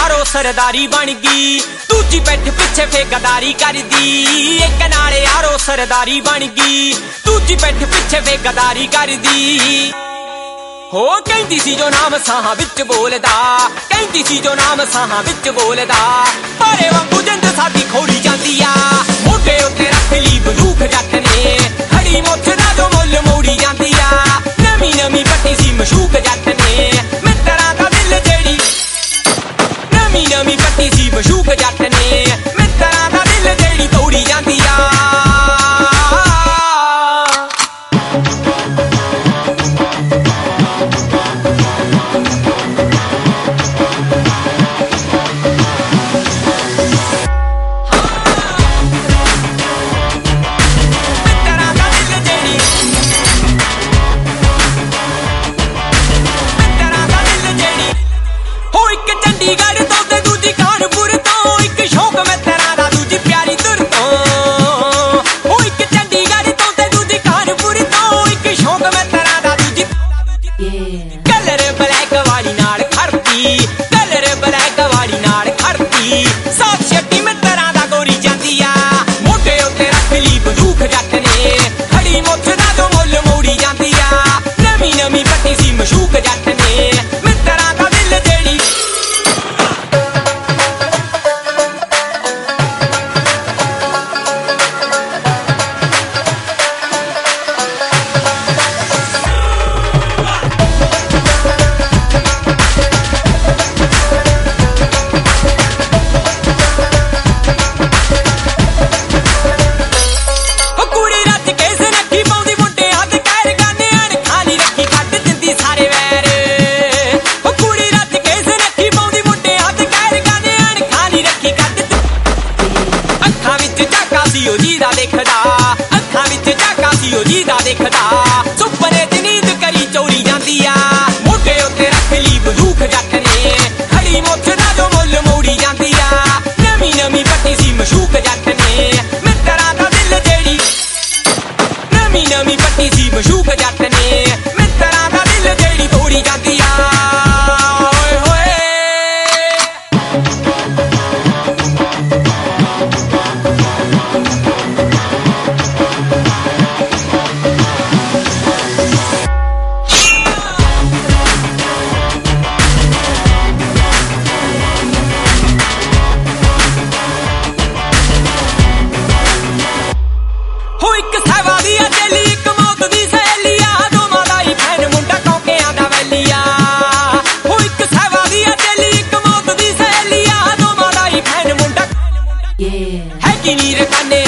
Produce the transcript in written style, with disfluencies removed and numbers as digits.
यारो सरदारी बन गई, दूजी पिठ पिछे फे गदारी कर दी। एक नाल यारो सरदारी बन गई, दूजी पिठ पिछे फे गदारी कर दी। हो कहती सी जो नाम साहां विच बोलदा, कहती सी जो नाम साहां विच बोलदा। पारे वांगू जिंद साडी खोली जांदी आ, मोढे उत्ते रख ली बंदूक जट ने। खड़ी मुੱਛ दा जो मुੱਲ मोड़ी जांदी आ, नवीं नवीं पट्टी सी मशूक जट ने। मित्तरां दा दिल जेड़ी नवीं नवीं पट्टी सी मशूक जट ने। मित्तरां दा दिल जेड़ी तोड़ी जांदी आ। अखां विच झाका सी ओ जी दा देखदा। सुपने च नींद करी चोरी जांदी आ, मोढे उत्ते रख ली बंदूक जट ने। खड़ी मुੱਛ दा जो मुੱਲ मोड़ी जांदी आ, नवीं नवीं पट्टी सी मशूक जट ने। मित्तरां दा दिल जेड़ी नवीं नवीं पट्टी सी मशूक जट ने। मित्तरां दा दिल जेड़ी तोड़ी जांदी आ। है कि नीर काने